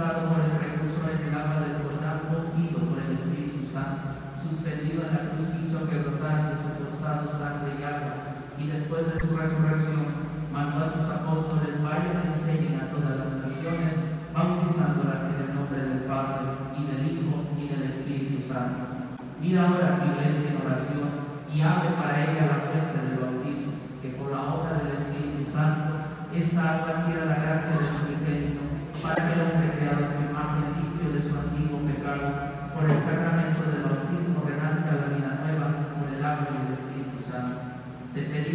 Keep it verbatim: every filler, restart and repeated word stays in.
bautizado por el precursor en el agua del Jordán, fue ungido por el Espíritu Santo, suspendido en la cruz, hizo que brotara de su costado sangre y agua, y después de su resurrección mandó a sus apóstoles: vayan y enseñen a todas las naciones, bautizándolas en el nombre del Padre, y del Hijo, y del Espíritu Santo. Mira ahora tu iglesia en oración, y abre para ella la fuente del bautismo, que por la obra del Espíritu Santo esta agua adquiera la gracia de tu